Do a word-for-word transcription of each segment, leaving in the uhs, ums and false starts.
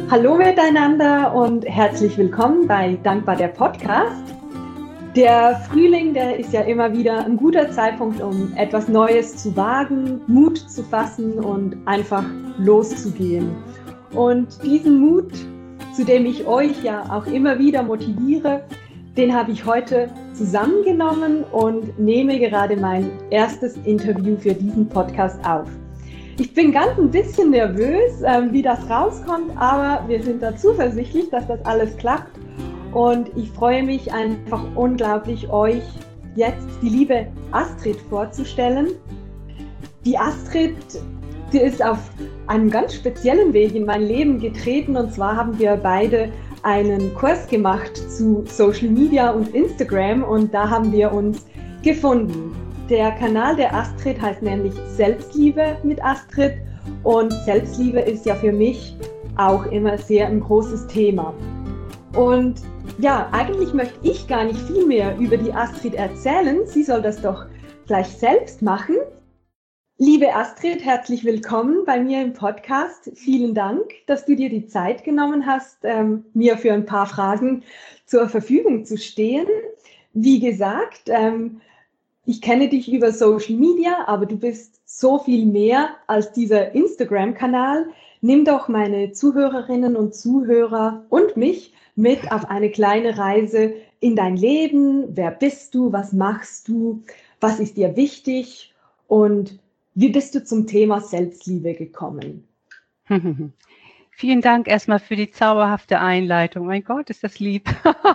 Hallo miteinander und herzlich willkommen bei Dankbar der Podcast. Der Frühling, der ist ja immer wieder ein guter Zeitpunkt, um etwas Neues zu wagen, Mut zu fassen und einfach loszugehen. Und diesen Mut, zu dem ich euch ja auch immer wieder motiviere, den habe ich heute zusammengenommen und nehme gerade mein erstes Interview für diesen Podcast auf. Ich bin ganz ein bisschen nervös, äh, wie das rauskommt, aber wir sind da zuversichtlich, dass das alles klappt. Und ich freue mich einfach unglaublich, euch jetzt die liebe Astrid vorzustellen. Die Astrid, die ist auf einem ganz speziellen Weg in mein Leben getreten. Und zwar haben wir beide einen Kurs gemacht zu Social Media und Instagram und da haben wir uns gefunden. Der Kanal der Astrid heißt nämlich Selbstliebe mit Astrid und Selbstliebe ist ja für mich auch immer sehr ein großes Thema. Und ja, eigentlich möchte ich gar nicht viel mehr über die Astrid erzählen. Sie soll das doch gleich selbst machen. Liebe Astrid, herzlich willkommen bei mir im Podcast. Vielen Dank, dass du dir die Zeit genommen hast, ähm, mir für ein paar Fragen zur Verfügung zu stehen. Wie gesagt, ähm, ich kenne dich über Social Media, aber du bist so viel mehr als dieser Instagram-Kanal. Nimm doch meine Zuhörerinnen und Zuhörer und mich mit auf eine kleine Reise in dein Leben. Wer bist du? Was machst du? Was ist dir wichtig? Und wie bist du zum Thema Selbstliebe gekommen? Vielen Dank erstmal für die zauberhafte Einleitung. Mein Gott, ist das lieb.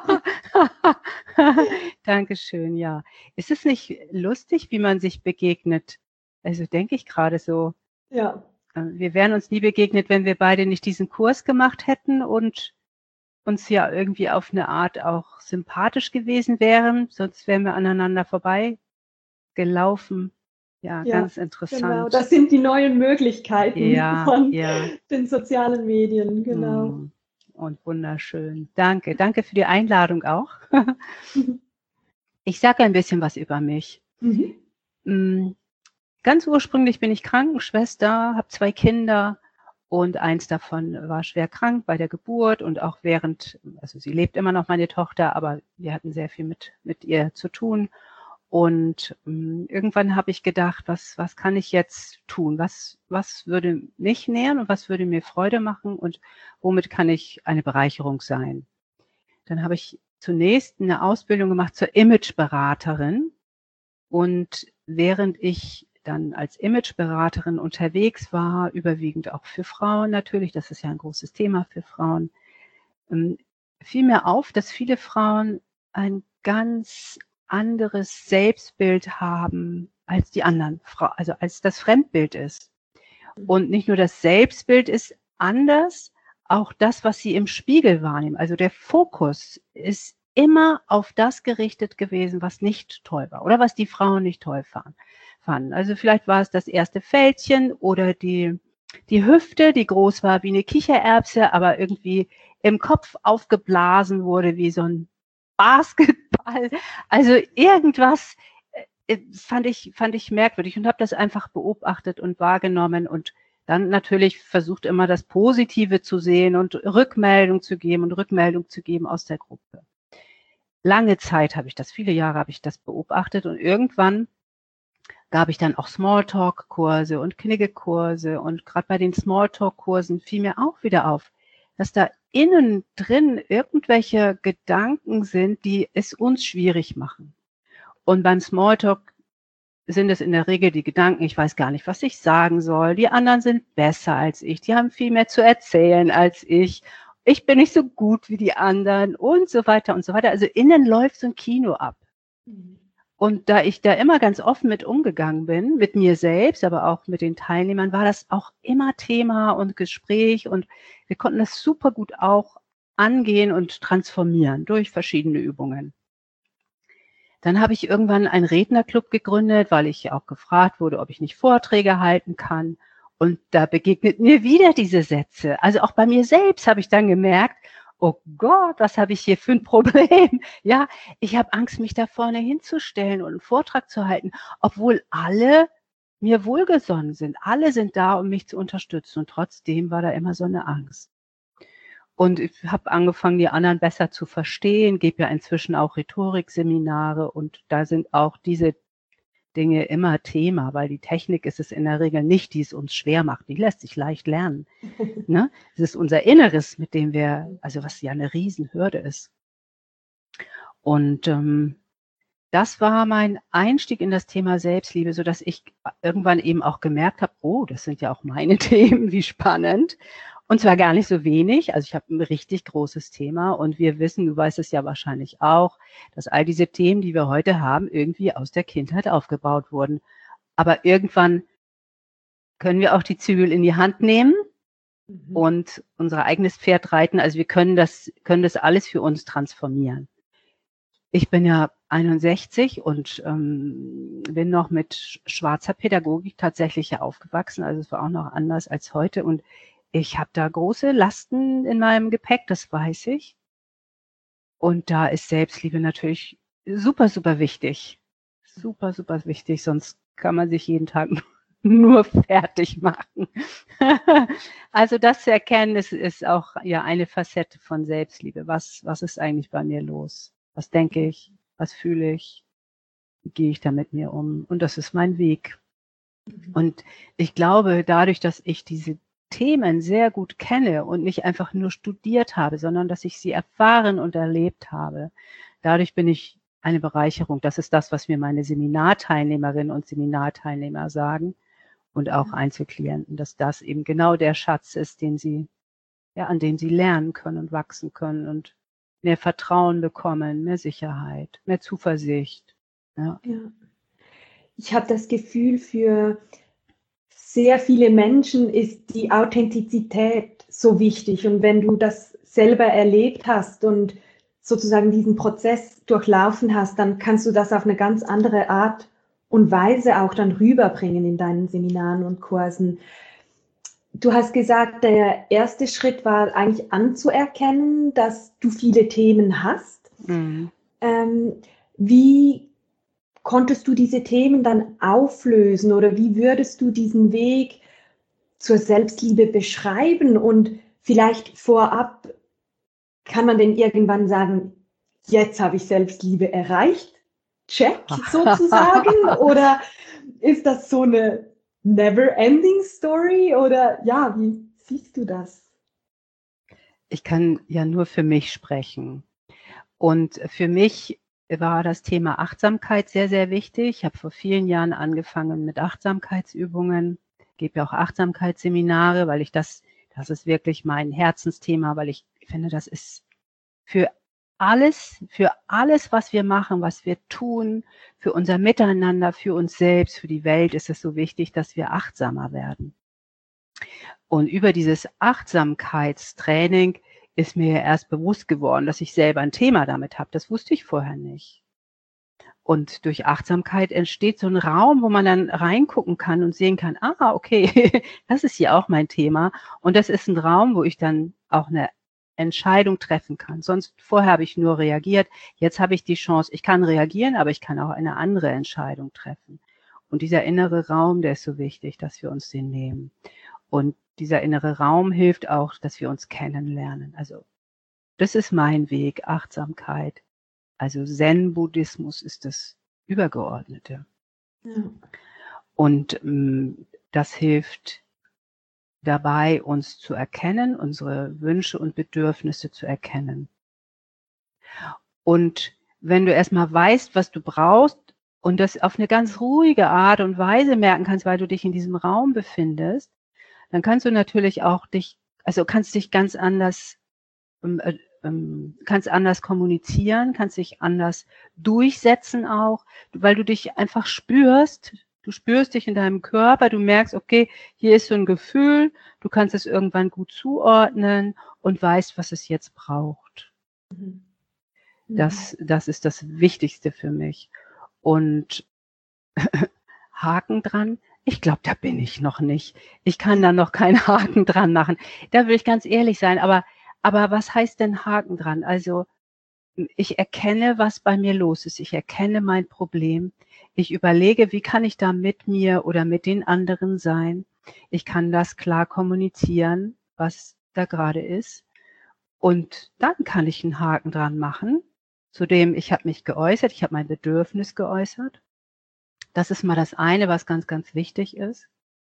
Dankeschön, ja. Ist es nicht lustig, wie man sich begegnet? Also denke ich gerade so. Ja. Wir wären uns nie begegnet, wenn wir beide nicht diesen Kurs gemacht hätten und uns ja irgendwie auf eine Art auch sympathisch gewesen wären. Sonst wären wir aneinander vorbei gelaufen. Ja, ja, ganz interessant. Genau, das sind die neuen Möglichkeiten ja, von ja. den sozialen Medien, genau. Mm. Und wunderschön. Danke. Danke für die Einladung auch. Ich sage ein bisschen was über mich. Mhm. Ganz ursprünglich bin ich Krankenschwester, habe zwei Kinder und eins davon war schwer krank bei der Geburt und auch während, also sie lebt immer noch, meine Tochter, aber wir hatten sehr viel mit, mit ihr zu tun. Und mh, irgendwann habe ich gedacht, was, was kann ich jetzt tun? Was, was würde mich nähren und was würde mir Freude machen und womit kann ich eine Bereicherung sein? Dann habe ich zunächst eine Ausbildung gemacht zur Imageberaterin. Und während ich dann als Imageberaterin unterwegs war, überwiegend auch für Frauen natürlich, das ist ja ein großes Thema für Frauen, ähm, fiel mir auf, dass viele Frauen ein ganz anderes Selbstbild haben als die anderen, also als das Fremdbild ist. Und nicht nur das Selbstbild ist anders, auch das, was sie im Spiegel wahrnehmen. Also der Fokus ist immer auf das gerichtet gewesen, was nicht toll war oder was die Frauen nicht toll fanden. Also vielleicht war es das erste Fältchen oder die, die Hüfte, die groß war wie eine Kichererbse, aber irgendwie im Kopf aufgeblasen wurde wie so ein Basketball. Also irgendwas äh, fand ich, fand ich merkwürdig und habe das einfach beobachtet und wahrgenommen und dann natürlich versucht immer das Positive zu sehen und Rückmeldung zu geben und Rückmeldung zu geben aus der Gruppe. Lange Zeit habe ich das, viele Jahre habe ich das beobachtet und irgendwann gab ich dann auch Smalltalk-Kurse und Knigge-Kurse und gerade bei den Smalltalk-Kursen fiel mir auch wieder auf, dass da innen drin irgendwelche Gedanken sind, die es uns schwierig machen. Und beim Smalltalk sind es in der Regel die Gedanken, ich weiß gar nicht, was ich sagen soll, die anderen sind besser als ich, die haben viel mehr zu erzählen als ich, ich bin nicht so gut wie die anderen und so weiter und so weiter. Also innen läuft so ein Kino ab. Mhm. Und da ich da immer ganz offen mit umgegangen bin, mit mir selbst, aber auch mit den Teilnehmern, war das auch immer Thema und Gespräch und wir konnten das super gut auch angehen und transformieren durch verschiedene Übungen. Dann habe ich irgendwann einen Rednerclub gegründet, weil ich auch gefragt wurde, ob ich nicht Vorträge halten kann. Und da begegnet mir wieder diese Sätze. Also auch bei mir selbst habe ich dann gemerkt, oh Gott, was habe ich hier für ein Problem? Ja, ich habe Angst, mich da vorne hinzustellen und einen Vortrag zu halten, obwohl alle mir wohlgesonnen sind. Alle sind da, um mich zu unterstützen. Und trotzdem war da immer so eine Angst. Und ich habe angefangen, die anderen besser zu verstehen, gebe ja inzwischen auch Rhetorikseminare und da sind auch diese Dinge immer Thema, weil die Technik ist es in der Regel nicht, die es uns schwer macht. Die lässt sich leicht lernen. Ne? Es ist unser Inneres, mit dem wir, also was ja eine Riesenhürde ist. Und ähm, das war mein Einstieg in das Thema Selbstliebe, so dass ich irgendwann eben auch gemerkt habe, oh, das sind ja auch meine Themen, wie spannend. Und zwar gar nicht so wenig. Also ich habe ein richtig großes Thema und wir wissen, du weißt es ja wahrscheinlich auch, dass all diese Themen, die wir heute haben, irgendwie aus der Kindheit aufgebaut wurden. Aber irgendwann können wir auch die Zügel in die Hand nehmen mhm. und unser eigenes Pferd reiten. Also wir können das, können das alles für uns transformieren. Ich bin ja einundsechzig und ähm, bin noch mit schwarzer Pädagogik tatsächlich ja aufgewachsen. Also es war auch noch anders als heute. Und ich habe da große Lasten in meinem Gepäck, das weiß ich. Und da ist Selbstliebe natürlich super, super wichtig. Super, super wichtig, sonst kann man sich jeden Tag nur fertig machen. Also das zu erkennen, ist, ist auch ja eine Facette von Selbstliebe. Was, was ist eigentlich bei mir los? Was denke ich? Was fühle ich? Wie gehe ich da mit mir um? Und das ist mein Weg. Mhm. Und ich glaube, dadurch, dass ich diese Themen sehr gut kenne und nicht einfach nur studiert habe, sondern dass ich sie erfahren und erlebt habe, dadurch bin ich eine Bereicherung. Das ist das, was mir meine Seminarteilnehmerinnen und Seminarteilnehmer sagen und auch Einzelklienten, dass das eben genau der Schatz ist, den sie, ja, an dem sie lernen können und wachsen können und mehr Vertrauen bekommen, mehr Sicherheit, mehr Zuversicht. Ja. Ja. Ich habe das Gefühl, für sehr viele Menschen ist die Authentizität so wichtig. Und wenn du das selber erlebt hast und sozusagen diesen Prozess durchlaufen hast, dann kannst du das auf eine ganz andere Art und Weise auch dann rüberbringen in deinen Seminaren und Kursen. Du hast gesagt, der erste Schritt war eigentlich anzuerkennen, dass du viele Themen hast. Mhm. Ähm, wie konntest du diese Themen dann auflösen oder wie würdest du diesen Weg zur Selbstliebe beschreiben? Und vielleicht vorab, kann man denn irgendwann sagen, jetzt habe ich Selbstliebe erreicht? Check sozusagen? Oder ist das so eine never-ending Story? Oder ja, wie siehst du das? Ich kann ja nur für mich sprechen. Und für mich war das Thema Achtsamkeit sehr, sehr wichtig. Ich habe vor vielen Jahren angefangen mit Achtsamkeitsübungen, gebe ja auch Achtsamkeitsseminare, weil ich das, das ist wirklich mein Herzensthema, weil ich finde, das ist für alles, für alles, was wir machen, was wir tun, für unser Miteinander, für uns selbst, für die Welt, ist es so wichtig, dass wir achtsamer werden. Und über dieses Achtsamkeitstraining ist mir erst bewusst geworden, dass ich selber ein Thema damit habe. Das wusste ich vorher nicht. Und durch Achtsamkeit entsteht so ein Raum, wo man dann reingucken kann und sehen kann, ah, okay, das ist hier auch mein Thema. Und das ist ein Raum, wo ich dann auch eine Entscheidung treffen kann. Sonst vorher habe ich nur reagiert. Jetzt habe ich die Chance, ich kann reagieren, aber ich kann auch eine andere Entscheidung treffen. Und dieser innere Raum, der ist so wichtig, dass wir uns den nehmen. Und dieser innere Raum hilft auch, dass wir uns kennenlernen. Also das ist mein Weg, Achtsamkeit. Also Zen-Buddhismus ist das Übergeordnete. Ja. Und ähm, das hilft dabei, uns zu erkennen, unsere Wünsche und Bedürfnisse zu erkennen. Und wenn du erstmal weißt, was du brauchst und das auf eine ganz ruhige Art und Weise merken kannst, weil du dich in diesem Raum befindest, dann kannst du natürlich auch dich, also kannst dich ganz anders, äh, ähm, kannst anders kommunizieren, kannst dich anders durchsetzen auch, weil du dich einfach spürst. Du spürst dich in deinem Körper, du merkst, okay, hier ist so ein Gefühl, du kannst es irgendwann gut zuordnen und weißt, was es jetzt braucht. Mhm. Das, das ist das Wichtigste für mich. Und Haken dran, ich glaube, da bin ich noch nicht. Ich kann da noch keinen Haken dran machen. Da will ich ganz ehrlich sein. Aber, aber was heißt denn Haken dran? Also ich erkenne, was bei mir los ist. Ich erkenne mein Problem. Ich überlege, wie kann ich da mit mir oder mit den anderen sein? Ich kann das klar kommunizieren, was da gerade ist. Und dann kann ich einen Haken dran machen. Zudem, ich habe mich geäußert, ich habe mein Bedürfnis geäußert. Das ist mal das eine, was ganz, ganz wichtig ist.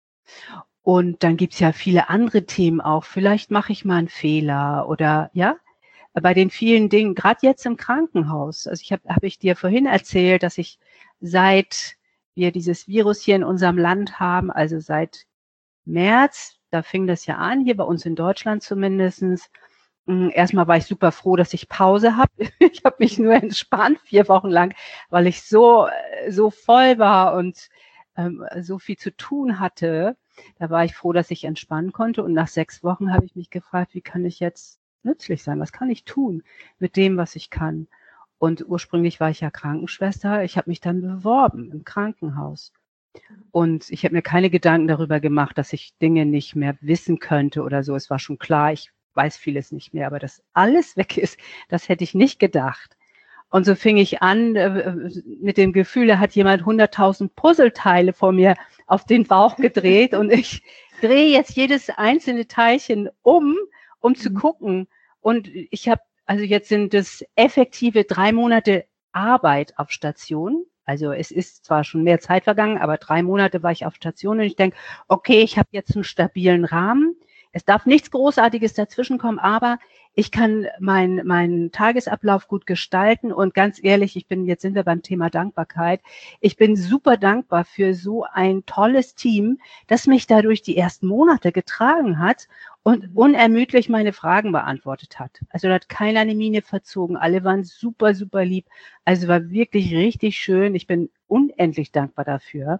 Und dann gibt's ja viele andere Themen auch. Vielleicht mache ich mal einen Fehler oder ja, bei den vielen Dingen, gerade jetzt im Krankenhaus. Also ich habe hab ich dir vorhin erzählt, dass ich seit wir dieses Virus hier in unserem Land haben, also seit März, da fing das ja an, hier bei uns in Deutschland zumindestens. Mm, Erstmal war ich super froh, dass ich Pause habe. Ich habe mich nur entspannt, vier Wochen lang, weil ich so, äh, so voll war und ähm, so viel zu tun hatte. Da war ich froh, dass ich entspannen konnte. Und nach sechs Wochen habe ich mich gefragt, wie kann ich jetzt nützlich sein? Was kann ich tun mit dem, was ich kann? Und ursprünglich war ich ja Krankenschwester. Ich habe mich dann beworben im Krankenhaus. Und ich habe mir keine Gedanken darüber gemacht, dass ich Dinge nicht mehr wissen könnte oder so. Es war schon klar, ich weiß vieles nicht mehr, aber dass alles weg ist, das hätte ich nicht gedacht. Und so fing ich an äh, mit dem Gefühl, da hat jemand hunderttausend Puzzleteile vor mir auf den Bauch gedreht und ich drehe jetzt jedes einzelne Teilchen um, um zu gucken. Und ich habe, also jetzt sind es effektive drei Monate Arbeit auf Station. Also es ist zwar schon mehr Zeit vergangen, aber drei Monate war ich auf Station und ich denke, okay, ich habe jetzt einen stabilen Rahmen. Es darf nichts Großartiges dazwischenkommen, aber ich kann meinen meinen Tagesablauf gut gestalten und ganz ehrlich, ich bin, jetzt sind wir beim Thema Dankbarkeit. Ich bin super dankbar für so ein tolles Team, das mich dadurch die ersten Monate getragen hat und unermüdlich meine Fragen beantwortet hat. Also da hat keiner eine Miene verzogen. Alle waren super, super lieb. Also war wirklich richtig schön. Ich bin unendlich dankbar dafür.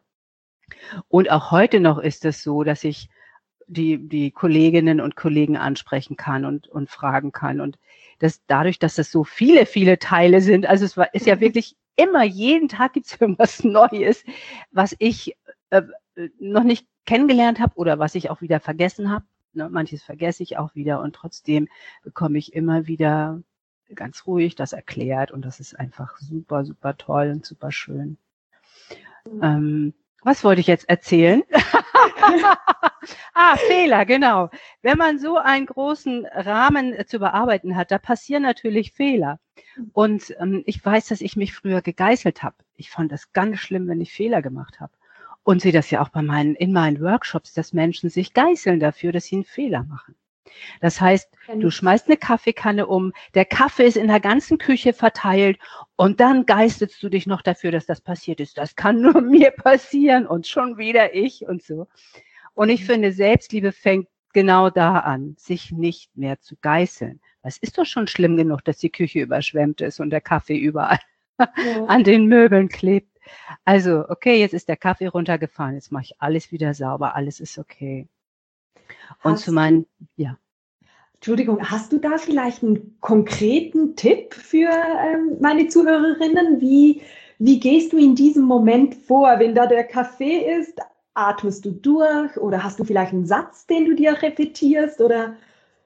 Und auch heute noch ist es so, dass ich die, die Kolleginnen und Kollegen ansprechen kann und, und fragen kann. Und das, dadurch, dass das so viele, viele Teile sind, also es war, ist ja wirklich immer, jeden Tag gibt es irgendwas Neues, was ich äh, noch nicht kennengelernt habe oder was ich auch wieder vergessen habe. Ne, manches vergesse ich auch wieder und trotzdem bekomme ich immer wieder ganz ruhig das erklärt und das ist einfach super, super toll und super schön. Mhm. Ähm, was wollte ich jetzt erzählen? ah, Fehler, genau. Wenn man so einen großen Rahmen zu bearbeiten hat, da passieren natürlich Fehler. Und ähm, ich weiß, dass ich mich früher gegeißelt habe. Ich fand das ganz schlimm, wenn ich Fehler gemacht habe. Und sehe das ja auch bei meinen, in meinen Workshops, dass Menschen sich geißeln dafür, dass sie einen Fehler machen. Das heißt, du schmeißt eine Kaffeekanne um, der Kaffee ist in der ganzen Küche verteilt und dann geißelst du dich noch dafür, dass das passiert ist. Das kann nur mir passieren und schon wieder ich und so. Und ich finde, Selbstliebe fängt genau da an, sich nicht mehr zu geißeln. Es ist doch schon schlimm genug, dass die Küche überschwemmt ist und der Kaffee überall ja. an den Möbeln klebt. Also, okay, jetzt ist der Kaffee runtergefallen, jetzt mache ich alles wieder sauber, alles ist okay. Und hast zu meinen, ja. Entschuldigung, hast du da vielleicht einen konkreten Tipp für ähm, meine Zuhörerinnen? Wie, wie gehst du in diesem Moment vor, wenn da der Kaffee ist? Atmest du durch oder hast du vielleicht einen Satz, den du dir repetierst? Oder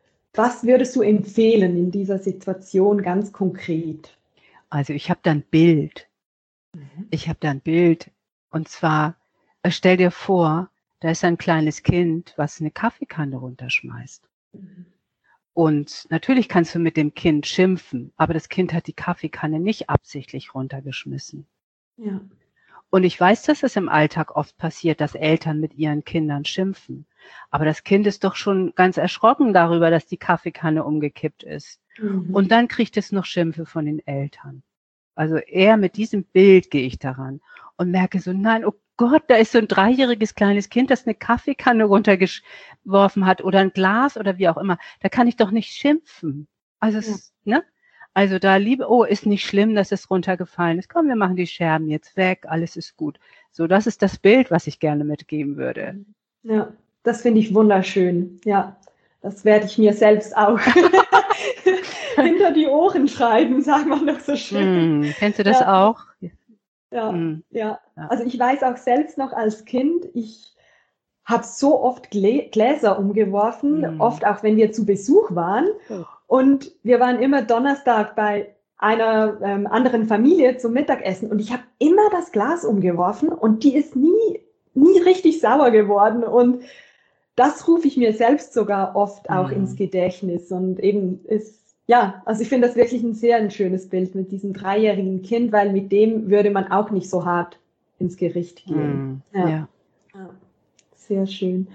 was würdest du empfehlen in dieser Situation ganz konkret? Also ich habe da ein Bild. Mhm. Ich habe da ein Bild. Und zwar, stell dir vor, da ist ein kleines Kind, was eine Kaffeekanne runterschmeißt. Mhm. Und natürlich kannst du mit dem Kind schimpfen, aber das Kind hat die Kaffeekanne nicht absichtlich runtergeschmissen. Ja. Und ich weiß, dass es im Alltag oft passiert, dass Eltern mit ihren Kindern schimpfen. Aber das Kind ist doch schon ganz erschrocken darüber, dass die Kaffeekanne umgekippt ist. Mhm. Und dann kriegt es noch Schimpfe von den Eltern. Also eher mit diesem Bild gehe ich daran und merke so, nein, oh Gott, da ist so ein dreijähriges kleines Kind, das eine Kaffeekanne runtergeworfen hat oder ein Glas oder wie auch immer. Da kann ich doch nicht schimpfen. Also, ja. es, ne? Also da liebe, oh, ist nicht schlimm, dass es runtergefallen ist. Komm, wir machen die Scherben jetzt weg, alles ist gut. So, das ist das Bild, was ich gerne mitgeben würde. Ja, das finde ich wunderschön. Ja, das werde ich mir selbst auch hinter die Ohren schreiben, sagen wir noch so schön. Mm, kennst du das ja. auch? Ja, mm. ja, also ich weiß auch selbst noch als Kind, ich habe so oft Glä- Gläser umgeworfen, mm. oft auch wenn wir zu Besuch waren. Oh. Und wir waren immer Donnerstag bei einer ähm, anderen Familie zum Mittagessen und ich habe immer das Glas umgeworfen und die ist nie, nie richtig sauer geworden. Und das rufe ich mir selbst sogar oft auch Mhm. ins Gedächtnis und eben ist, ja, also ich finde das wirklich ein sehr ein schönes Bild mit diesem dreijährigen Kind, weil mit dem würde man auch nicht so hart ins Gericht gehen. Mhm. Ja, Ja. ja, sehr schön.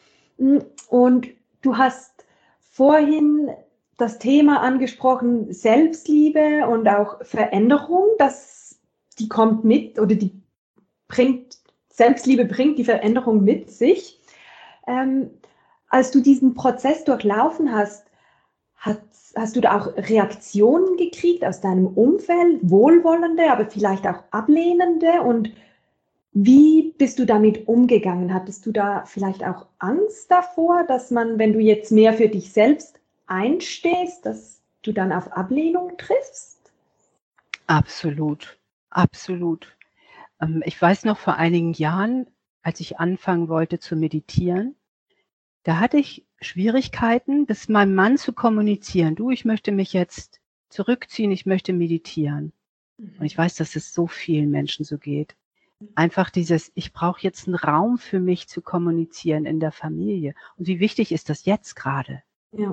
Und du hast vorhin das Thema angesprochen, Selbstliebe und auch Veränderung, das, die kommt mit oder die bringt, Selbstliebe bringt die Veränderung mit sich. Ähm, als du diesen Prozess durchlaufen hast, hast, hast du da auch Reaktionen gekriegt aus deinem Umfeld, wohlwollende, aber vielleicht auch ablehnende? Und wie bist du damit umgegangen? Hattest du da vielleicht auch Angst davor, dass man, wenn du jetzt mehr für dich selbst einstehst, dass du dann auf Ablehnung triffst? Absolut, absolut. Ähm, ich weiß noch vor einigen Jahren, als ich anfangen wollte zu meditieren, da hatte ich Schwierigkeiten, das meinem Mann zu kommunizieren. Du, ich möchte mich jetzt zurückziehen, ich möchte meditieren. Und ich weiß, dass es so vielen Menschen so geht. Einfach dieses, ich brauche jetzt einen Raum für mich zu kommunizieren in der Familie. Und wie wichtig ist das jetzt gerade? Ja.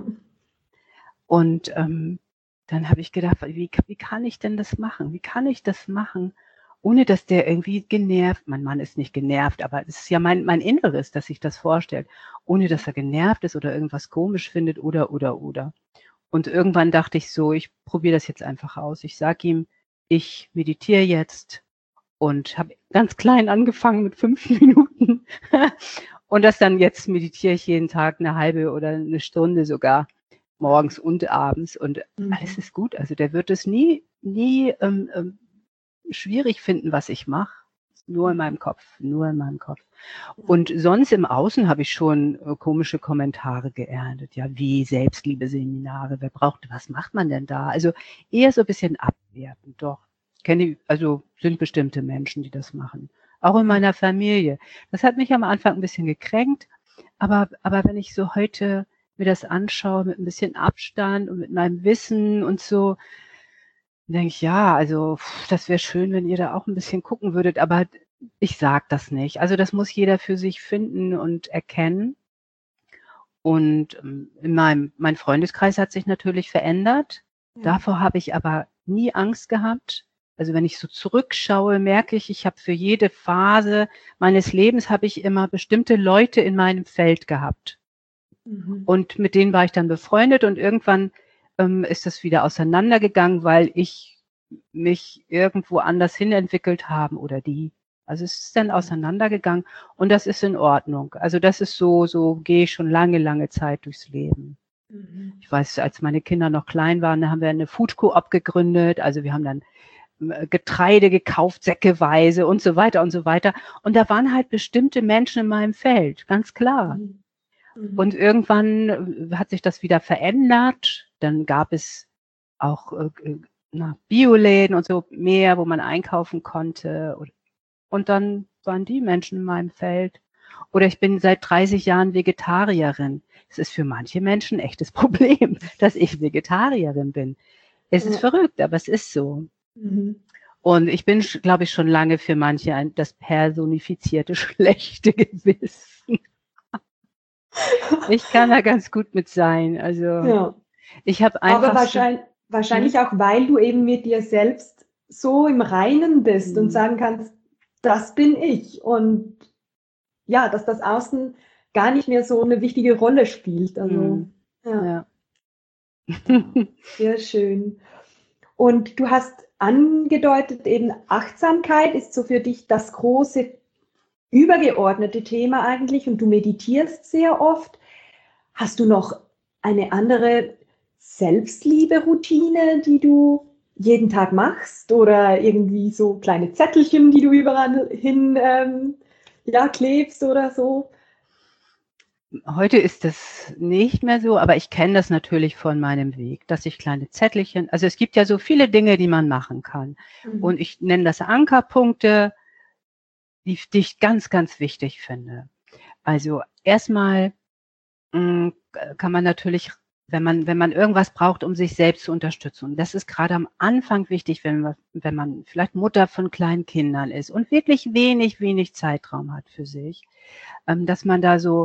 Und ähm, dann habe ich gedacht, wie, wie kann ich denn das machen? Wie kann ich das machen, ohne dass der irgendwie genervt, mein Mann ist nicht genervt, aber es ist ja mein, mein Inneres, dass sich das vorstellt, ohne dass er genervt ist oder irgendwas komisch findet oder, oder, oder. Und irgendwann dachte ich so, ich probiere das jetzt einfach aus. Ich sage ihm, ich meditiere jetzt und habe ganz klein angefangen mit fünf Minuten. Und das dann jetzt meditiere ich jeden Tag eine halbe oder eine Stunde sogar, morgens und abends. Und Mhm. alles ist gut. Also der wird es nie, nie ähm, ähm, schwierig finden, was ich mache. Nur in meinem Kopf, nur in meinem Kopf. Und sonst im Außen habe ich schon äh, komische Kommentare geerntet. Ja, wie Selbstliebe-Seminare, wer braucht, was macht man denn da? Also eher so ein bisschen abwertend, doch. Kenne ich, also sind bestimmte Menschen, die das machen. Auch in meiner Familie. Das hat mich am Anfang ein bisschen gekränkt, aber, aber wenn ich so heute mir das anschaue mit ein bisschen Abstand und mit meinem Wissen und so, denke ich, ja, also pff, das wäre schön, wenn ihr da auch ein bisschen gucken würdet, aber ich sage das nicht. Also das muss jeder für sich finden und erkennen. Und ähm, in meinem mein Freundeskreis hat sich natürlich verändert. Ja. Davor habe ich aber nie Angst gehabt. Also wenn ich so zurückschaue, merke ich, ich habe für jede Phase meines Lebens habe ich immer bestimmte Leute in meinem Feld gehabt. Mhm. Und mit denen war ich dann befreundet und irgendwann ähm, ist das wieder auseinandergegangen, weil ich mich irgendwo anders hinentwickelt habe oder die. Also es ist dann auseinandergegangen und das ist in Ordnung. Also das ist so, so gehe ich schon lange, lange Zeit durchs Leben. Mhm. Ich weiß, als meine Kinder noch klein waren, da haben wir eine Food Coop gegründet. Also wir haben dann äh, Getreide gekauft, säckeweise und so weiter und so weiter. Und da waren halt bestimmte Menschen in meinem Feld, ganz klar. Mhm. Mhm. Und irgendwann hat sich das wieder verändert. Dann gab es auch äh, na, Bioläden und so mehr, wo man einkaufen konnte. Und dann waren die Menschen in meinem Feld. Oder ich bin seit dreißig Jahren Vegetarierin. Es ist für manche Menschen ein echtes Problem, dass ich Vegetarierin bin. Es ist Ja. verrückt, aber es ist so. Mhm. Und ich bin, glaube ich, schon lange für manche ein, das personifizierte schlechte Gewissen. Ich kann da ganz gut mit sein. Also Ja. ich habe Aber einfach so, wahrscheinlich, wahrscheinlich hm, auch, weil du eben mit dir selbst so im Reinen bist und hm, sagen kannst, das bin ich. Und ja, dass das Außen gar nicht mehr so eine wichtige Rolle spielt. Also, hm, ja, ja. ja, sehr schön. Und du hast angedeutet, eben Achtsamkeit ist so für dich das große übergeordnete Thema eigentlich und du meditierst sehr oft. Hast du noch eine andere Selbstliebe-Routine, die du jeden Tag machst oder irgendwie so kleine Zettelchen, die du überall hin ähm, ja, klebst oder so? Heute ist das nicht mehr so, aber ich kenne das natürlich von meinem Weg, dass ich kleine Zettelchen, also es gibt ja so viele Dinge, die man machen kann. Mhm. Und ich nenne das Ankerpunkte, die, die ich ganz, ganz wichtig finde. Also erstmal mh, kann man natürlich, wenn man, wenn man irgendwas braucht, um sich selbst zu unterstützen. Und das ist gerade am Anfang wichtig, wenn man, wenn man vielleicht Mutter von kleinen Kindern ist und wirklich wenig, wenig Zeitraum hat für sich, ähm, dass man da so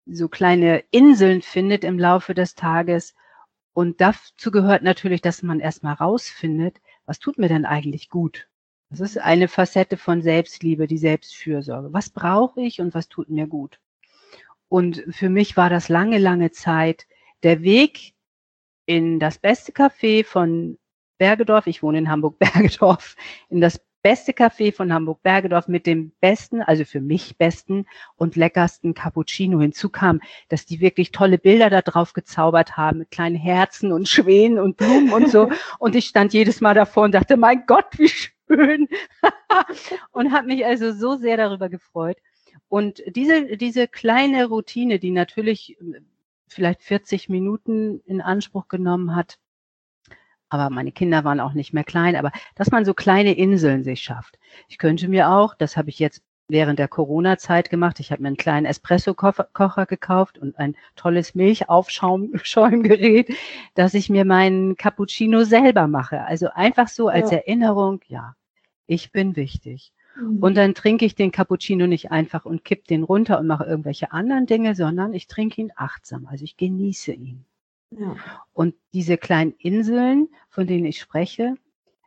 so kleine Inseln findet im Laufe des Tages. Und dazu gehört natürlich, dass man erstmal rausfindet, was tut mir denn eigentlich gut? Das ist eine Facette von Selbstliebe, die Selbstfürsorge. Was brauche ich und was tut mir gut? Und für mich war das lange, lange Zeit der Weg in das beste Café von Bergedorf. Ich wohne in Hamburg-Bergedorf. In das beste Café von Hamburg-Bergedorf mit dem besten, also für mich besten und leckersten Cappuccino. Hinzu kam, dass die wirklich tolle Bilder da drauf gezaubert haben mit kleinen Herzen und Schwänen und Blumen und so. Und ich stand jedes Mal davor und dachte, mein Gott, wie schön. Und habe mich also so sehr darüber gefreut. Und diese, diese kleine Routine, die natürlich vielleicht vierzig Minuten in Anspruch genommen hat, aber meine Kinder waren auch nicht mehr klein, aber dass man so kleine Inseln sich schafft. Ich könnte mir auch, das habe ich jetzt während der Corona-Zeit gemacht, ich habe mir einen kleinen Espresso-Kocher gekauft und ein tolles Milchaufschäumgerät, dass ich mir meinen Cappuccino selber mache. Also einfach so als ja. Erinnerung, ja, ich bin wichtig. Mhm. Und dann trinke ich den Cappuccino nicht einfach und kipp den runter und mache irgendwelche anderen Dinge, sondern ich trinke ihn achtsam, also ich genieße ihn. Ja. Und diese kleinen Inseln, von denen ich spreche,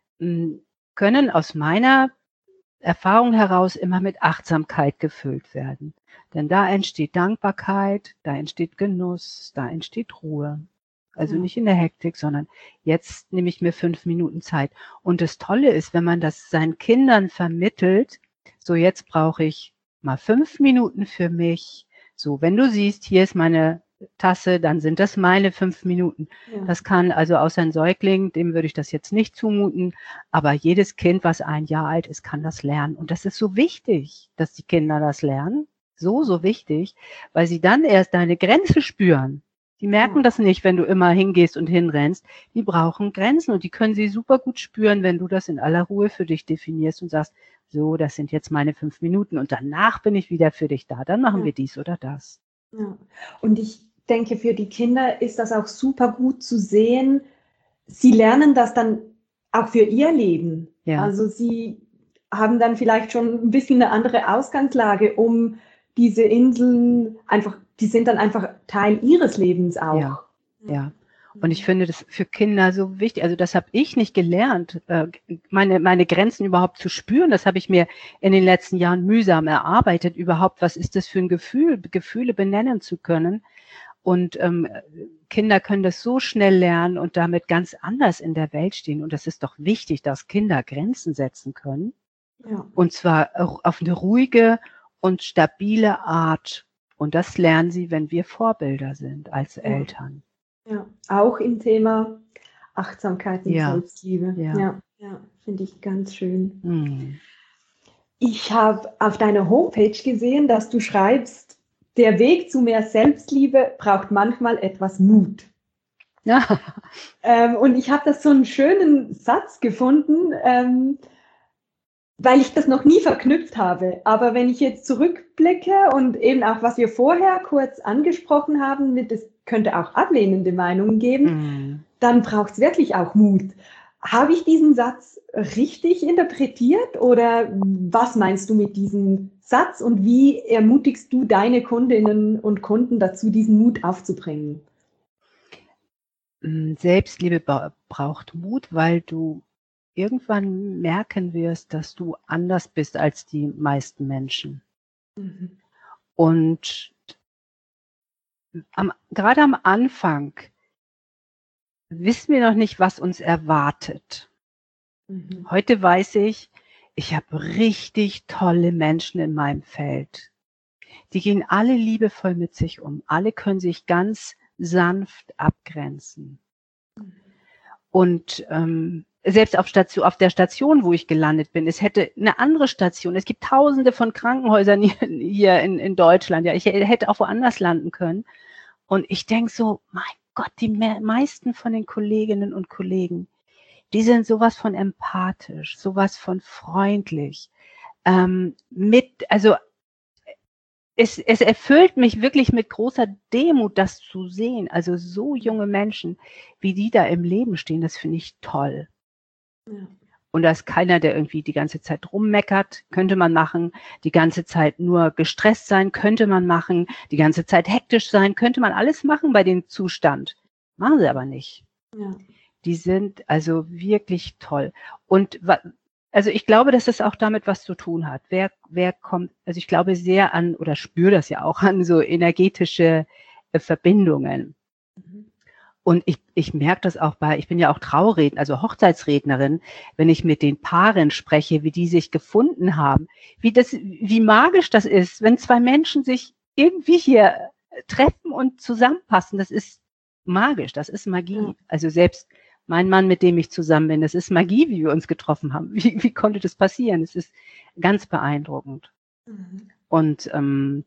können aus meiner Erfahrung heraus immer mit Achtsamkeit gefüllt werden. Denn da entsteht Dankbarkeit, da entsteht Genuss, da entsteht Ruhe. Also ja. nicht in der Hektik, sondern jetzt nehme ich mir fünf Minuten Zeit. Und das Tolle ist, wenn man das seinen Kindern vermittelt, so jetzt brauche ich mal fünf Minuten für mich. So, wenn du siehst, hier ist meine Tasse, dann sind das meine fünf Minuten. Ja. Das kann also außer ein Säugling, dem würde ich das jetzt nicht zumuten, aber jedes Kind, was ein Jahr alt ist, kann das lernen. Und das ist so wichtig, dass die Kinder das lernen. So, so wichtig, weil sie dann erst deine Grenze spüren. Die merken ja. das nicht, wenn du immer hingehst und hinrennst. Die brauchen Grenzen und die können sie super gut spüren, wenn du das in aller Ruhe für dich definierst und sagst, so, das sind jetzt meine fünf Minuten und danach bin ich wieder für dich da. Dann machen ja. wir dies oder das. Ja. Und ich denke, für die Kinder ist das auch super gut zu sehen. Sie lernen das dann auch für ihr Leben. Ja. Also sie haben dann vielleicht schon ein bisschen eine andere Ausgangslage, um diese Inseln einfach, die sind dann einfach Teil ihres Lebens auch. Ja, ja. Und ich finde das für Kinder so wichtig. Also das habe ich nicht gelernt, meine, meine Grenzen überhaupt zu spüren. Das habe ich mir in den letzten Jahren mühsam erarbeitet. Überhaupt, was ist das für ein Gefühl, Gefühle benennen zu können. Und ähm, Kinder können das so schnell lernen und damit ganz anders in der Welt stehen. Und das ist doch wichtig, dass Kinder Grenzen setzen können. Ja. Und zwar auf eine ruhige und stabile Art. Und das lernen sie, wenn wir Vorbilder sind als ja. Eltern. Ja, auch im Thema Achtsamkeit und ja. Selbstliebe. Ja, ja, ja, finde ich ganz schön. Hm. Ich habe auf deiner Homepage gesehen, dass du schreibst, der Weg zu mehr Selbstliebe braucht manchmal etwas Mut. Ja. Ähm, und ich habe das so einen schönen Satz gefunden, ähm, weil ich das noch nie verknüpft habe. Aber wenn ich jetzt zurückblicke und eben auch, was wir vorher kurz angesprochen haben, mit es könnte auch ablehnende Meinungen geben, mm. dann braucht es wirklich auch Mut. Habe ich diesen Satz richtig interpretiert oder was meinst du mit diesem Satz und wie ermutigst du deine Kundinnen und Kunden dazu, diesen Mut aufzubringen? Selbstliebe braucht Mut, weil du irgendwann merken wirst, dass du anders bist als die meisten Menschen. Mhm. Und am, gerade am Anfang wissen wir noch nicht, was uns erwartet. Mhm. Heute weiß ich, ich habe richtig tolle Menschen in meinem Feld. Die gehen alle liebevoll mit sich um. Alle können sich ganz sanft abgrenzen. Mhm. Und ähm, selbst auf, Station, auf der Station, wo ich gelandet bin, es hätte eine andere Station. Es gibt tausende von Krankenhäusern hier in, in Deutschland. Ja, ich hätte auch woanders landen können. Und ich denke so, mein Gott, die me- meisten von den Kolleginnen und Kollegen, die sind sowas von empathisch, sowas von freundlich. Ähm, mit, also es, es erfüllt mich wirklich mit großer Demut, das zu sehen. Also so junge Menschen, wie die da im Leben stehen, das finde ich toll. Ja. Und da ist keiner, der irgendwie die ganze Zeit rummeckert, könnte man machen. Die ganze Zeit nur gestresst sein, könnte man machen. Die ganze Zeit hektisch sein, könnte man alles machen bei dem Zustand. Machen sie aber nicht. Ja. Die sind also wirklich toll. Und also ich glaube, dass das auch damit was zu tun hat. Wer, wer kommt, also ich glaube sehr an, oder spüre das ja auch an so energetische äh, Verbindungen. Mhm. Und ich, ich merke das auch bei, ich bin ja auch Traurednerin, also Hochzeitsrednerin, wenn ich mit den Paaren spreche, wie die sich gefunden haben, wie das, wie magisch das ist, wenn zwei Menschen sich irgendwie hier treffen und zusammenpassen. Das ist magisch, das ist Magie. Ja. Also selbst mein Mann, mit dem ich zusammen bin, das ist Magie, wie wir uns getroffen haben. Wie, wie konnte das passieren? Es ist ganz beeindruckend. Mhm. Und ähm,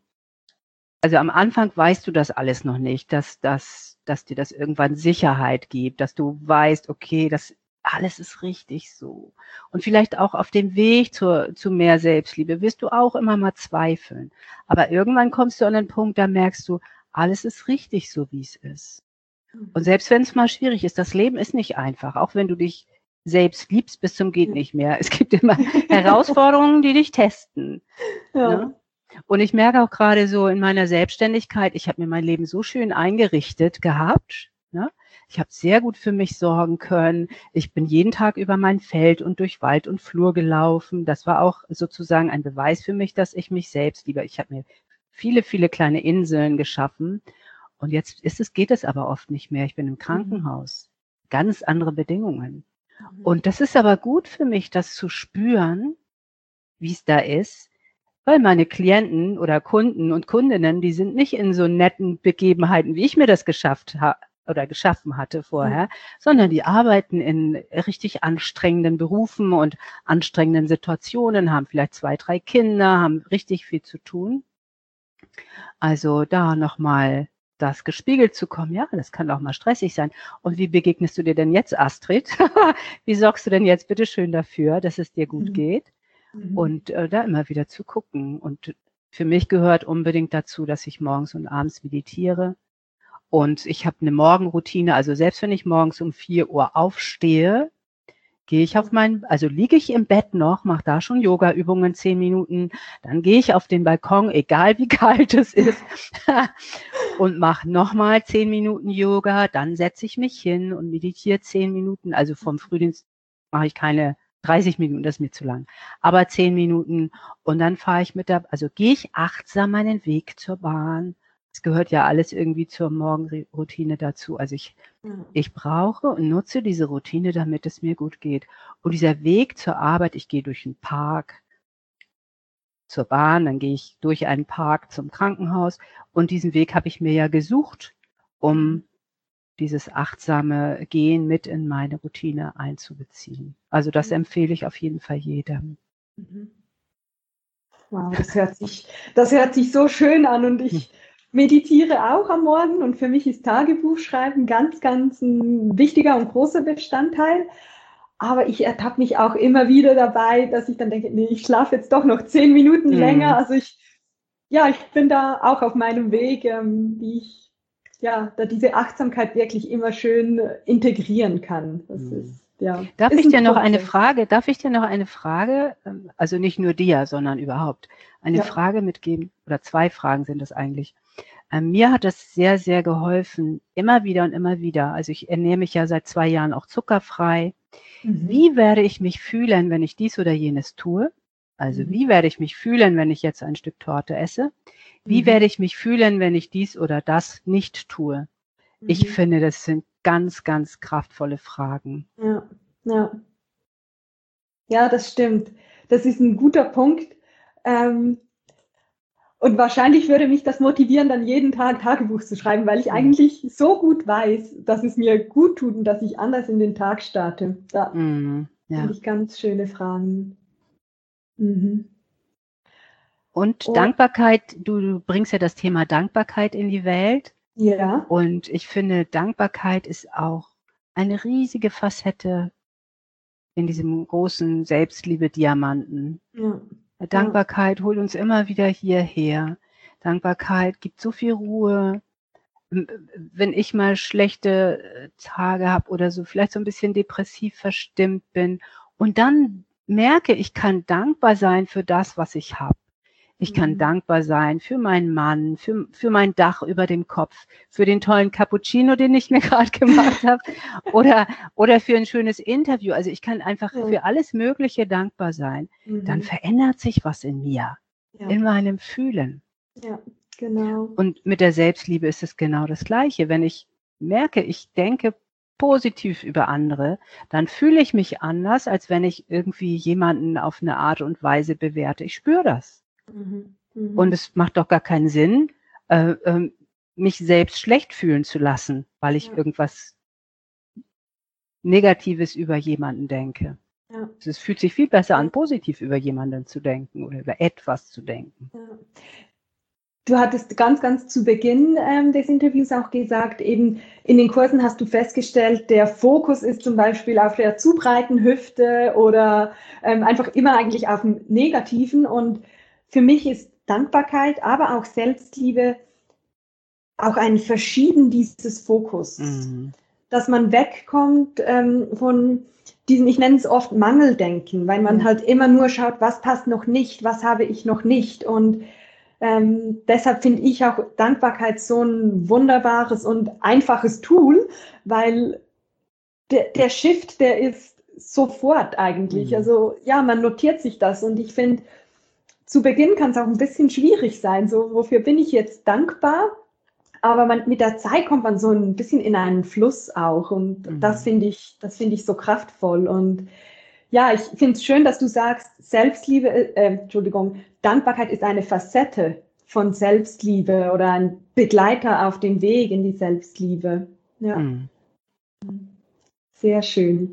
also am Anfang weißt du das alles noch nicht, dass, dass, dass dir das irgendwann Sicherheit gibt, dass du weißt, okay, das alles ist richtig so. Und vielleicht auch auf dem Weg zur, zu mehr Selbstliebe wirst du auch immer mal zweifeln. Aber irgendwann kommst du an den Punkt, da merkst du, alles ist richtig so, wie es ist. Und selbst wenn es mal schwierig ist, das Leben ist nicht einfach, auch wenn du dich selbst liebst bis zum geht nicht mehr. Es gibt immer Herausforderungen, die dich testen. Ja. Ne? Und ich merke auch gerade so in meiner Selbstständigkeit, ich habe mir mein Leben so schön eingerichtet gehabt. Ne? Ich habe sehr gut für mich sorgen können. Ich bin jeden Tag über mein Feld und durch Wald und Flur gelaufen. Das war auch sozusagen ein Beweis für mich, dass ich mich selbst liebe. Ich habe mir viele, viele kleine Inseln geschaffen. Und jetzt ist es, geht es aber oft nicht mehr. Ich bin im Krankenhaus. Ganz andere Bedingungen. Mhm. Und das ist aber gut für mich, das zu spüren, wie es da ist, weil meine Klienten oder Kunden und Kundinnen, die sind nicht in so netten Begebenheiten, wie ich mir das geschafft habe oder geschaffen hatte vorher, mhm. sondern die arbeiten in richtig anstrengenden Berufen und anstrengenden Situationen, haben vielleicht zwei, drei Kinder, haben richtig viel zu tun. Also da nochmal das gespiegelt zu kommen, ja, das kann auch mal stressig sein. Und wie begegnest du dir denn jetzt, Astrid? Wie sorgst du denn jetzt bitte schön dafür, dass es dir gut Mhm. geht? Mhm. Und äh, da immer wieder zu gucken. Und für mich gehört unbedingt dazu, dass ich morgens und abends meditiere. Und ich habe eine Morgenroutine, also selbst wenn ich morgens um vier Uhr aufstehe, gehe ich auf mein, also liege ich im Bett noch, mache da schon Yoga-Übungen zehn Minuten, dann gehe ich auf den Balkon, egal wie kalt es ist, und mache nochmal zehn Minuten Yoga, dann setze ich mich hin und meditiere zehn Minuten, also vom Frühdienst mache ich keine dreißig Minuten, das ist mir zu lang, aber zehn Minuten und dann fahre ich mit der, also gehe ich achtsam meinen Weg zur Bahn. Es gehört ja alles irgendwie zur Morgenroutine dazu. Also ich, ich brauche und nutze diese Routine, damit es mir gut geht. Und dieser Weg zur Arbeit, ich gehe durch einen Park zur Bahn, dann gehe ich durch einen Park zum Krankenhaus. Und diesen Weg habe ich mir ja gesucht, um dieses achtsame Gehen mit in meine Routine einzubeziehen. Also das empfehle ich auf jeden Fall jedem. Wow, das hört sich, das hört sich so schön an und ich meditiere auch am Morgen und für mich ist Tagebuchschreiben ganz, ganz ein wichtiger und großer Bestandteil. Aber ich ertappe mich auch immer wieder dabei, dass ich dann denke, nee, ich schlafe jetzt doch noch zehn Minuten Mhm. länger. Also ich, ja, ich bin da auch auf meinem Weg, ähm, wie ich ja, da diese Achtsamkeit wirklich immer schön äh, integrieren kann. Das Mhm. ist, ja. Darf ist ich ein dir noch eine Prozess. Frage, darf ich dir noch eine Frage, ähm, also nicht nur dir, sondern überhaupt, eine Ja. Frage mitgeben, oder zwei Fragen sind das eigentlich. Ähm, mir hat das sehr, sehr geholfen, immer wieder und immer wieder. Also ich ernähre mich ja seit zwei Jahren auch zuckerfrei. Mhm. Wie werde ich mich fühlen, wenn ich dies oder jenes tue? Also Mhm. wie werde ich mich fühlen, wenn ich jetzt ein Stück Torte esse? Wie Mhm. werde ich mich fühlen, wenn ich dies oder das nicht tue? Ich Mhm. finde, das sind ganz, ganz kraftvolle Fragen. Ja, ja. Ja, das stimmt. Das ist ein guter Punkt. Ähm, und wahrscheinlich würde mich das motivieren, dann jeden Tag Tagebuch zu schreiben, weil ich Mhm. eigentlich so gut weiß, dass es mir gut tut und dass ich anders in den Tag starte. Da Mhm. finde Ja. ich ganz schöne Fragen. Mhm. Und Und Dankbarkeit, du, du bringst ja das Thema Dankbarkeit in die Welt. ja, Und ich finde, Dankbarkeit ist auch eine riesige Facette in diesem großen Selbstliebe-Diamanten. ja, ja, Dankbarkeit holt uns immer wieder hierher. Dankbarkeit gibt so viel Ruhe. M- Wenn ich mal schlechte äh, Tage habe oder so, vielleicht so ein bisschen depressiv verstimmt bin Und dann merke, ich kann dankbar sein für das, was ich habe. Ich kann Mhm. dankbar sein für meinen Mann, für, für mein Dach über dem Kopf, für den tollen Cappuccino, den ich mir gerade gemacht habe, oder, oder für ein schönes Interview. Also ich kann einfach Ja. für alles Mögliche dankbar sein. Mhm. Dann verändert sich was in mir, Ja. in meinem Fühlen. Ja, genau. Und mit der Selbstliebe ist es genau das Gleiche. Wenn ich merke, ich denke positiv über andere, dann fühle ich mich anders, als wenn ich irgendwie jemanden auf eine Art und Weise bewerte. Ich spüre das. Mhm. Mhm. Und es macht doch gar keinen Sinn, äh, ähm, mich selbst schlecht fühlen zu lassen, weil ich Ja. irgendwas Negatives über jemanden denke. Ja. Es fühlt sich viel besser Ja. an, positiv über jemanden zu denken oder über etwas zu denken. Ja. Du hattest ganz, ganz zu Beginn ähm, des Interviews auch gesagt, eben in den Kursen hast du festgestellt, der Fokus ist zum Beispiel auf der zu breiten Hüfte oder ähm, einfach immer eigentlich auf dem Negativen. Und für mich ist Dankbarkeit, aber auch Selbstliebe auch ein Verschieben dieses Fokus. Mhm. Dass man wegkommt ähm, von diesem, ich nenne es oft Mangeldenken, weil man Ja. halt immer nur schaut, was passt noch nicht, was habe ich noch nicht. Und ähm, deshalb finde ich auch Dankbarkeit so ein wunderbares und einfaches Tool, weil der, der Shift, der ist sofort eigentlich. Mhm. Also ja, man notiert sich das und ich finde, zu Beginn kann es auch ein bisschen schwierig sein, so wofür bin ich jetzt dankbar? Aber man, mit der Zeit kommt man so ein bisschen in einen Fluss auch und Mhm. das finde ich, das finde ich so kraftvoll und ja, ich finde es schön, dass du sagst, Selbstliebe, äh, Entschuldigung, Dankbarkeit ist eine Facette von Selbstliebe oder ein Begleiter auf dem Weg in die Selbstliebe. Ja, Mhm. sehr schön.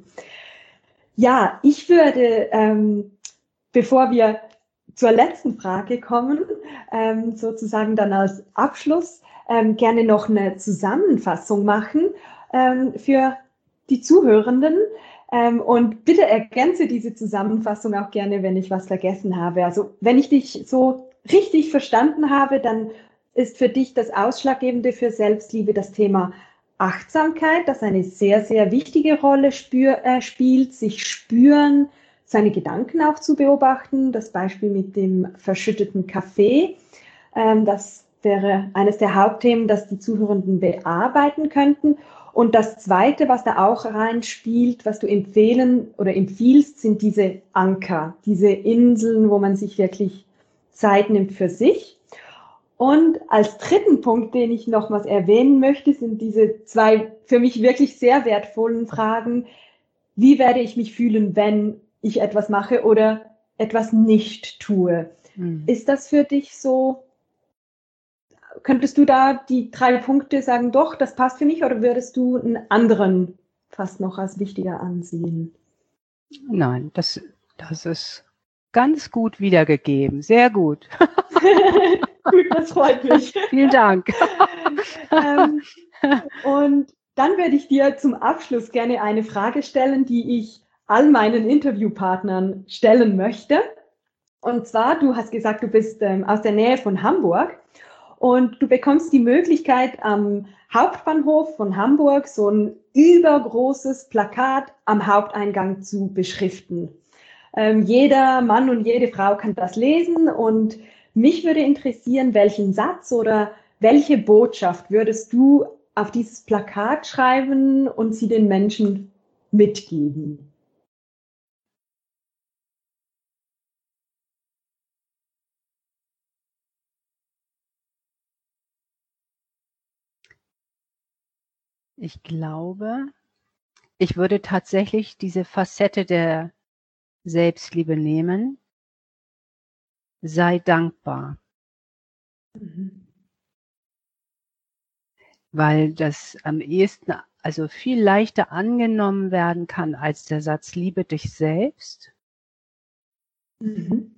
Ja, ich würde, ähm, bevor wir zur letzten Frage kommen, ähm, sozusagen dann als Abschluss, ähm, gerne noch eine Zusammenfassung machen ähm, für die Zuhörenden. Ähm, und bitte ergänze diese Zusammenfassung auch gerne, wenn ich was vergessen habe. Also wenn ich dich so richtig verstanden habe, dann ist für dich das Ausschlaggebende für Selbstliebe das Thema Achtsamkeit, das eine sehr, sehr wichtige Rolle spür, äh, spielt, sich spüren, seine Gedanken auch zu beobachten. Das Beispiel mit dem verschütteten Kaffee, ähm, das wäre eines der Hauptthemen, das die Zuhörenden bearbeiten könnten. Und das Zweite, was da auch reinspielt, was du empfehlen oder empfiehlst, sind diese Anker, diese Inseln, wo man sich wirklich Zeit nimmt für sich. Und als dritten Punkt, den ich nochmals erwähnen möchte, sind diese zwei für mich wirklich sehr wertvollen Fragen. Wie werde ich mich fühlen, wenn ich etwas mache oder etwas nicht tue? Mhm. Ist das für dich so? Könntest du da die drei Punkte sagen, doch, das passt für mich, oder würdest du einen anderen fast noch als wichtiger ansehen? Nein, das, das ist ganz gut wiedergegeben. Sehr gut. Gut, das freut mich. Vielen Dank. ähm, und dann würde ich dir zum Abschluss gerne eine Frage stellen, die ich all meinen Interviewpartnern stellen möchte. Und zwar, du hast gesagt, du bist ähm, aus der Nähe von Hamburg und du bekommst die Möglichkeit, am Hauptbahnhof von Hamburg so ein übergroßes Plakat am Haupteingang zu beschriften. Ähm, jeder Mann und jede Frau kann das lesen und mich würde interessieren, welchen Satz oder welche Botschaft würdest du auf dieses Plakat schreiben und sie den Menschen mitgeben? Ich glaube, ich würde tatsächlich diese Facette der Selbstliebe nehmen. Sei dankbar. Mhm. Weil das am ehesten, also viel leichter angenommen werden kann als der Satz, liebe dich selbst. Mhm.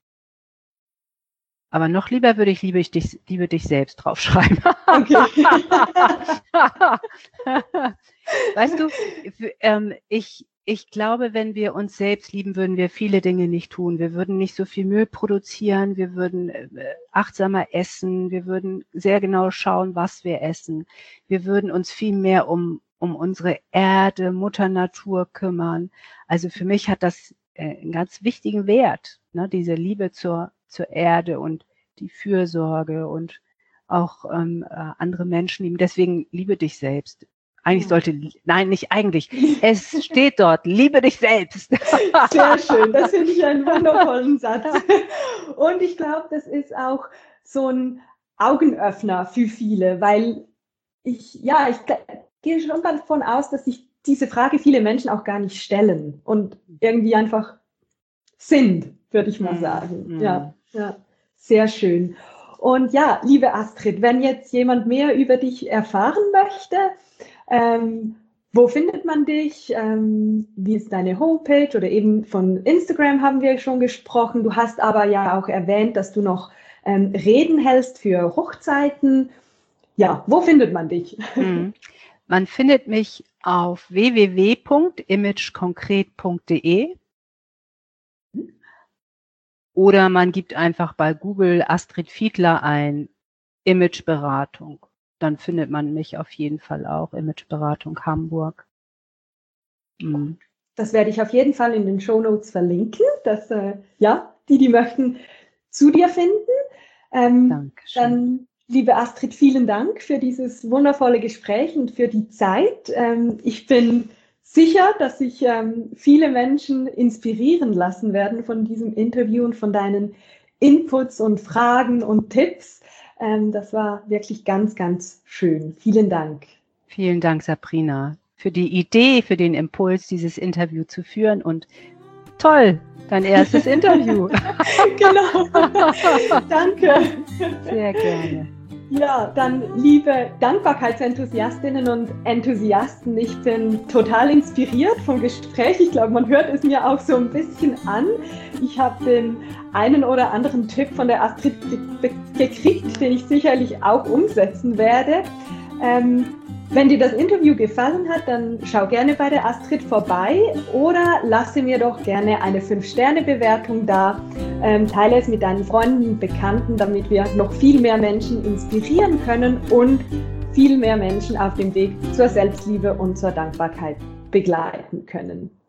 Aber noch lieber würde ich liebe, ich dich, liebe dich selbst draufschreiben. Okay. Weißt du, ähm, ich, Ich glaube, wenn wir uns selbst lieben, würden wir viele Dinge nicht tun. Wir würden nicht so viel Müll produzieren, wir würden äh, achtsamer essen, wir würden sehr genau schauen, was wir essen. Wir würden uns viel mehr um, um unsere Erde, Mutter Natur kümmern. Also für mich hat das äh, einen ganz wichtigen Wert, ne? Diese Liebe zur, zur Erde und die Fürsorge und auch ähm, äh, andere Menschen lieben. Deswegen liebe dich selbst. Eigentlich sollte, nein, nicht eigentlich. Es steht dort, liebe dich selbst. Sehr schön, das finde ich einen wundervollen Satz. Und ich glaube, das ist auch so ein Augenöffner für viele, weil ich, ja, ich gehe schon davon aus, dass sich diese Frage viele Menschen auch gar nicht stellen und irgendwie einfach sind, würde ich mal sagen. Mhm. Ja, ja, sehr schön. Und ja, liebe Astrid, wenn jetzt jemand mehr über dich erfahren möchte, Ähm, wo findet man dich? Ähm, wie ist deine Homepage? Oder eben von Instagram haben wir schon gesprochen. Du hast aber ja auch erwähnt, dass du noch ähm, Reden hältst für Hochzeiten. Ja, wo findet man dich? Mhm. Man findet mich auf w w w punkt image konkret punkt d e oder man gibt einfach bei Google Astrid Fiedler ein, Imageberatung. Dann findet man mich auf jeden Fall auch, Imageberatung Hamburg. Mhm. Das werde ich auf jeden Fall in den Shownotes verlinken, dass äh, ja, die, die möchten, zu dir finden. Ähm, Dankeschön. Dann, liebe Astrid, vielen Dank für dieses wundervolle Gespräch und für die Zeit. Ähm, ich bin sicher, dass sich ähm, viele Menschen inspirieren lassen werden von diesem Interview und von deinen Inputs und Fragen und Tipps. Ähm, das war wirklich ganz, ganz schön. Vielen Dank. Vielen Dank, Sabrina, für die Idee, für den Impuls, dieses Interview zu führen. Und toll, dein erstes Interview. Genau. Danke. Sehr gerne. Ja, dann liebe Dankbarkeitsenthusiastinnen und Enthusiasten, ich bin total inspiriert vom Gespräch. Ich glaube, man hört es mir auch so ein bisschen an. Ich habe den einen oder anderen Tipp von der Astrid gekriegt, den ich sicherlich auch umsetzen werde. Ähm, wenn dir das Interview gefallen hat, dann schau gerne bei der Astrid vorbei oder lasse mir doch gerne eine fünf Sterne Bewertung da. Ähm, teile es mit deinen Freunden und Bekannten, damit wir noch viel mehr Menschen inspirieren können und viel mehr Menschen auf dem Weg zur Selbstliebe und zur Dankbarkeit begleiten können.